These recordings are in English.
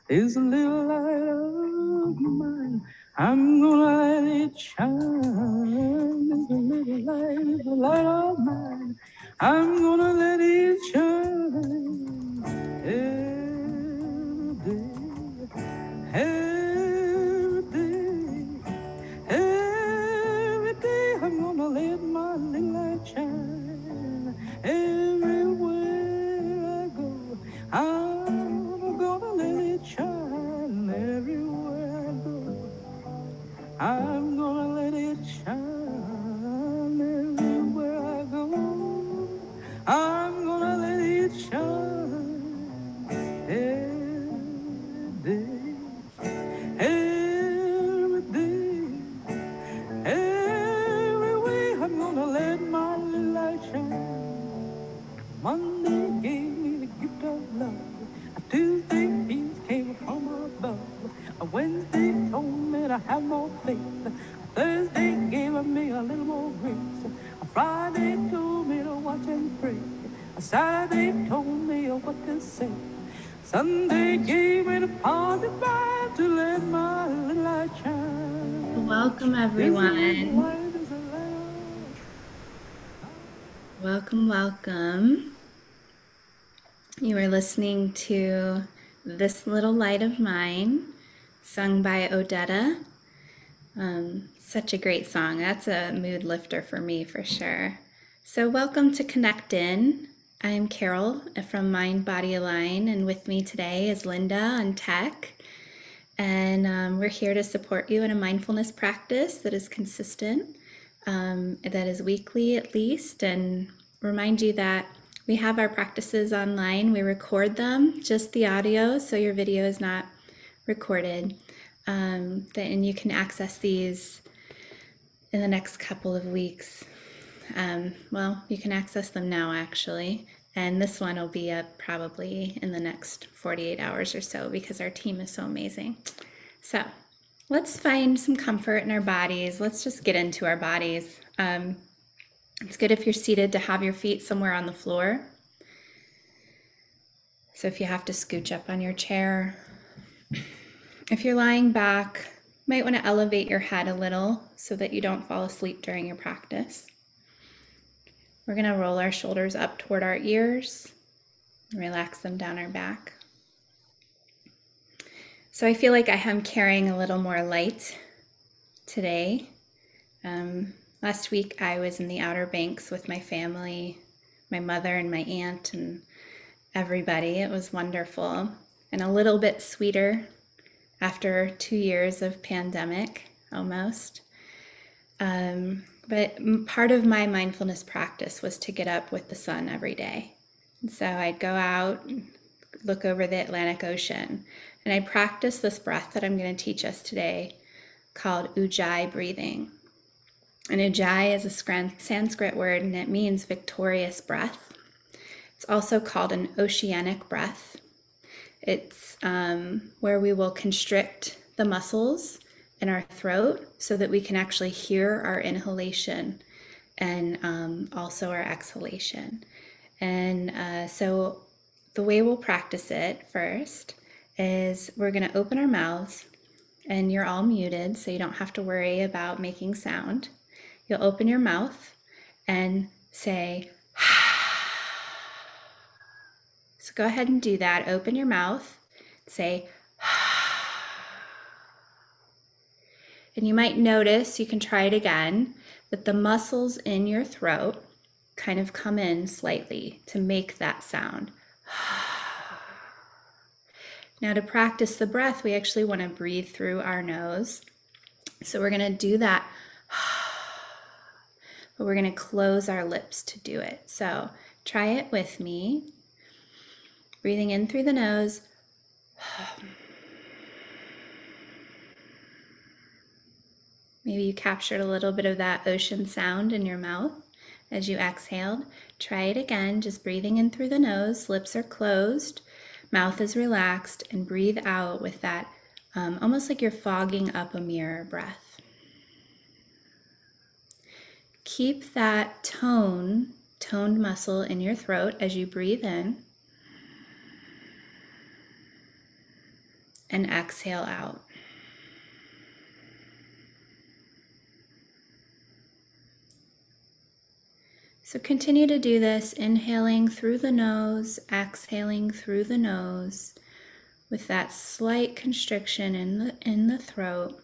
This little light of mine, I'm gonna let it shine. This little light is the light of mine. I'm gonna let it shine every day, every day. I'm gonna let my little light shine everywhere I go. I'm gonna let it shine everywhere I go. I'm gonna let it shine everywhere I go. I'm gonna let it shine every day, every day, every way. I'm gonna let my light shine. Monday gave me the gift of love. A Tuesday peace came from above. A Wednesday told me to have more faith. A Thursday gave me a little more grace. A Friday told me to watch and pray. A Saturday told me what to say. Sunday gave me the positive vibe to let my little light shine. Welcome, everyone. Welcome. You are listening to This Little Light of Mine, sung by Odetta. Such a great song. That's a mood lifter for me, for sure. So welcome to Connect In. I'm Carol from Mind Body Align, and with me today is Linda on tech. And we're here to support you in a mindfulness practice that is consistent, that is weekly at least, and remind you that we have our practices online. We record them, just the audio, so your video is not recorded. And you can access these in the next couple of weeks. Well, you can access them now, actually. And this one will be up probably in the next 48 hours or so because our team is so amazing. So let's find some comfort in our bodies. Let's just get into our bodies. It's good if you're seated to have your feet somewhere on the floor. So if you have to scooch up on your chair, if you're lying back, you might want to elevate your head a little so that you don't fall asleep during your practice. We're going to roll our shoulders up toward our ears and relax them down our back. So I feel like I am carrying a little more light today. Last week I was in the Outer Banks with my family, my mother and my aunt and everybody. It was wonderful and a little bit sweeter after 2 years of pandemic almost. But part of my mindfulness practice was to get up with the sun every day. And so I'd go out and look over the Atlantic Ocean, and I'd practice this breath that I'm going to teach us today called Ujjayi breathing. And Ujjayi is a Sanskrit word, and it means victorious breath. It's also called an oceanic breath. It's where we will constrict the muscles in our throat so that we can actually hear our inhalation and also our exhalation. And so the way we'll practice it first is we're going to open our mouths, and you're all muted, so you don't have to worry about making sound. You'll open your mouth and say, so go ahead and do that. Open your mouth, say, and you might notice, you can try it again, that the muscles in your throat kind of come in slightly to make that sound. Now to practice the breath, we actually want to breathe through our nose. So we're going to do that, but we're going to close our lips to do it. So try it with me. Breathing in through the nose. Maybe you captured a little bit of that ocean sound in your mouth as you exhaled. Try it again, just breathing in through the nose, lips are closed, mouth is relaxed, and breathe out with that almost like you're fogging up a mirror breath. Keep that toned muscle in your throat as you breathe in. and exhale out. So continue to do this, inhaling through the nose, exhaling through the nose, with that slight constriction in the throat.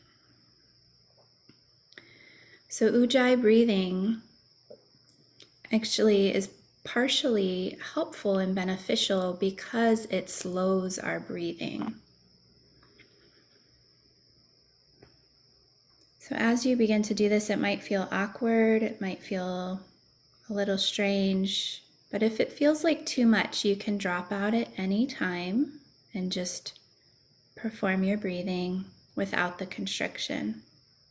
So Ujjayi breathing actually is partially helpful and beneficial because it slows our breathing. So as you begin to do this, it might feel awkward, it might feel a little strange, but if it feels like too much, you can drop out at any time and just perform your breathing without the constriction.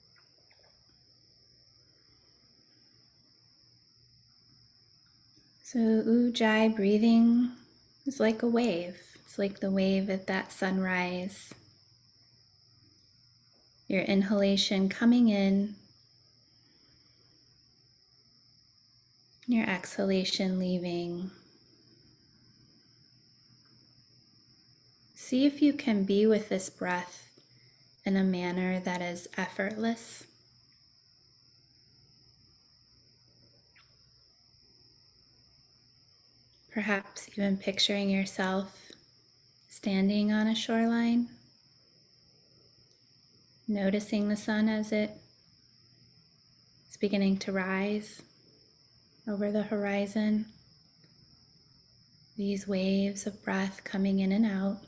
So Ujjayi breathing is like a wave. It's like the wave at that sunrise. Your inhalation coming in, your exhalation leaving. See if you can be with this breath in a manner that is effortless. Perhaps even picturing yourself standing on a shoreline, noticing the sun as it is beginning to rise over the horizon. These waves of breath coming in and out.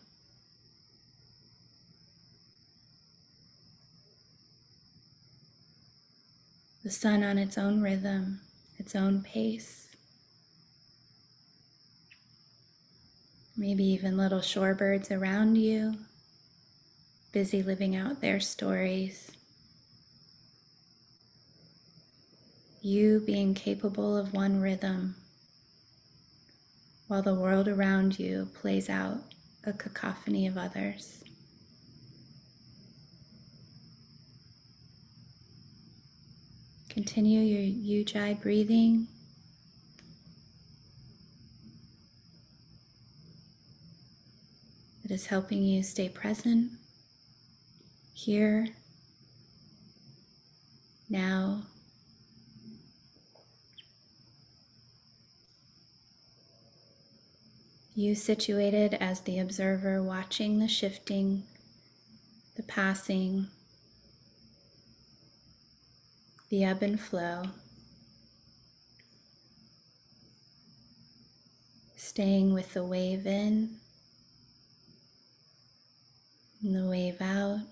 The sun on its own rhythm, its own pace. Maybe even little shorebirds around you, busy living out their stories. You being capable of one rhythm, while the world around you plays out a cacophony of others. Continue your Ujjayi breathing. It is helping you stay present, here, now. You situated as the observer, watching the shifting, the passing, the ebb and flow, staying with the wave in and the wave out.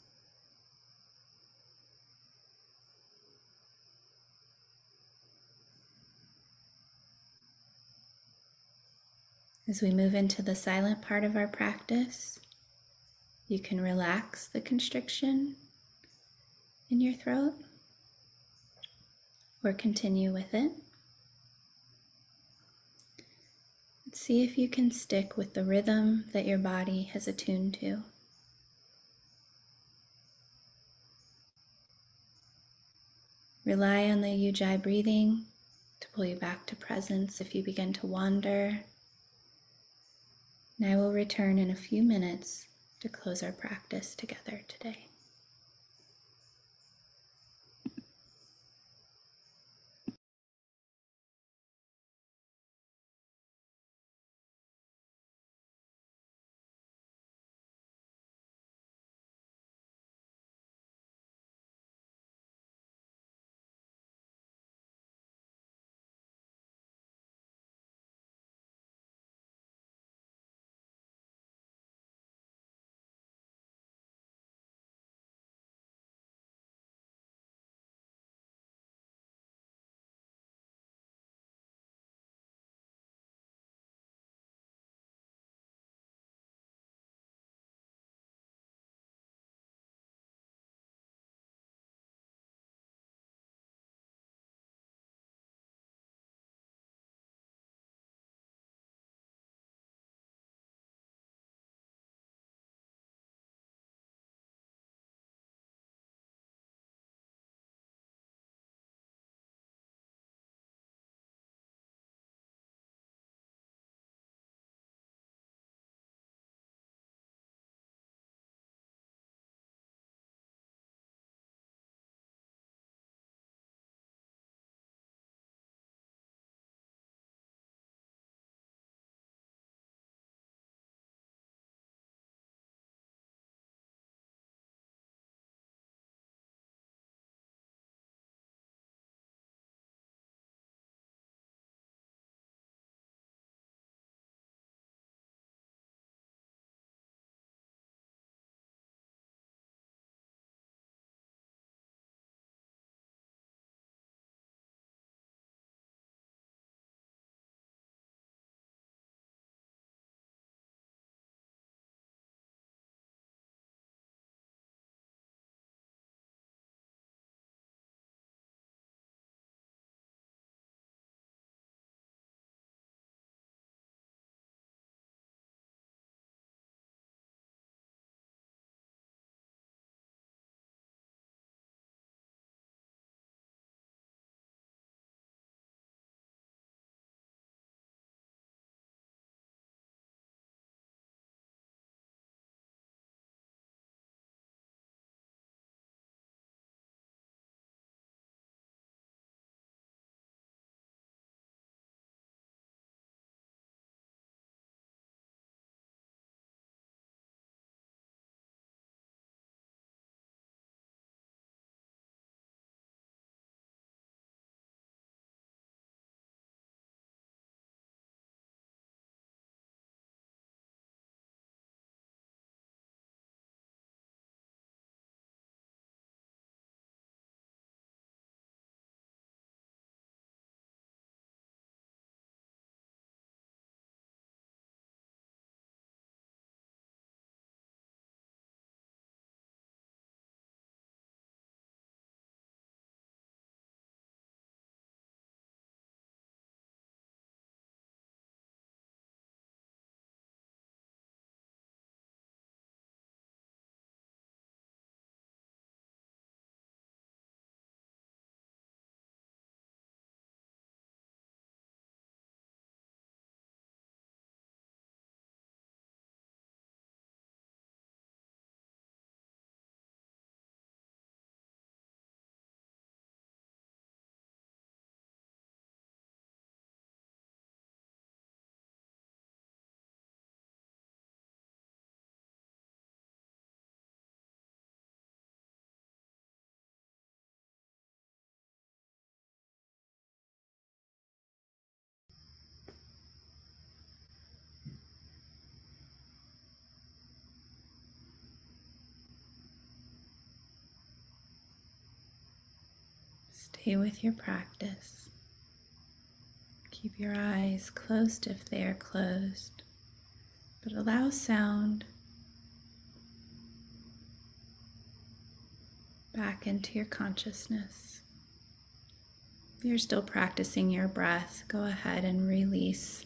As we move into the silent part of our practice, you can relax the constriction in your throat or continue with it. See if you can stick with the rhythm that your body has attuned to. Rely on the Ujjayi breathing to pull you back to presence if you begin to wander. And I will return in a few minutes to close our practice together today. Stay with your practice. Keep your eyes closed if they are closed, but allow sound back into your consciousness. If you're still practicing your breath, go ahead and release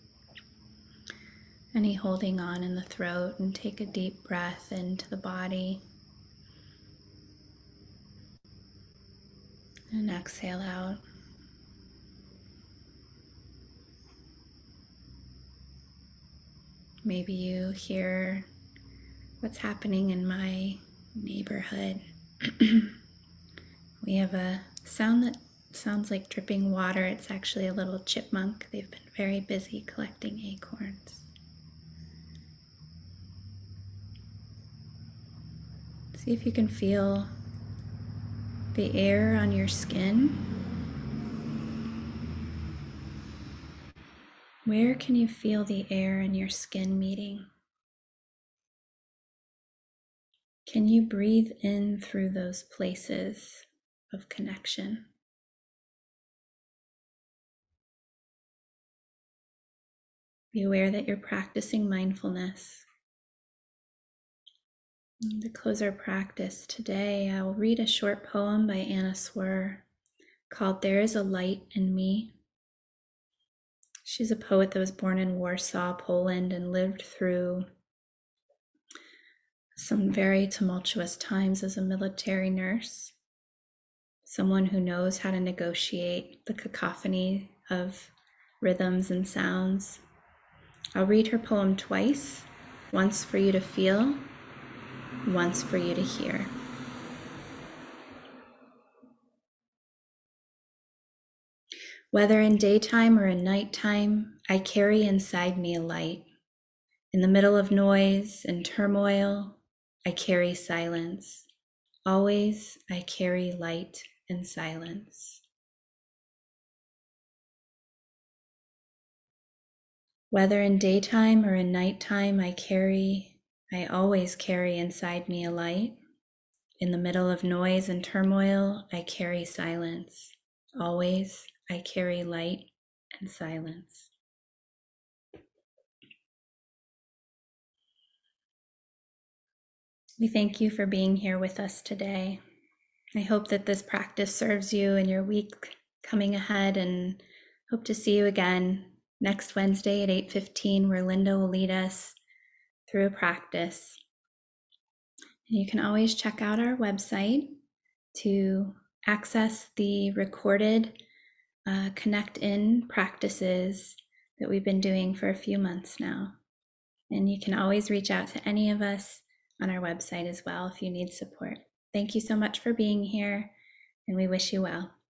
any holding on in the throat and take a deep breath into the body. And exhale out. Maybe you hear what's happening in my neighborhood. We have a sound that sounds like dripping water. It's actually a little chipmunk. They've been very busy collecting acorns. See if you can feel the air on your skin. Where can you feel the air and your skin meeting? Can you breathe in through those places of connection? Be aware that you're practicing mindfulness. To close our practice today, I will read a short poem by Anna Swir called There is a Light in Me. She's a poet that was born in Warsaw, Poland, and lived through some very tumultuous times as a military nurse, someone who knows how to negotiate the cacophony of rhythms and sounds. I'll read her poem twice, once for you to feel, once for you to hear. Whether in daytime or in nighttime, I carry inside me a light. In the middle of noise and turmoil, I carry silence. Always I carry light and silence. Whether in daytime or in nighttime, I always carry inside me a light. In the middle of noise and turmoil, I carry silence. Always I carry light and silence. We thank you for being here with us today. I hope that this practice serves you in your week coming ahead, and hope to see you again next Wednesday at 8:15, where Linda will lead us through a practice. And you can always check out our website to access the recorded Connect In practices that we've been doing for a few months now. And you can always reach out to any of us on our website as well if you need support. Thank you so much for being here, and we wish you well.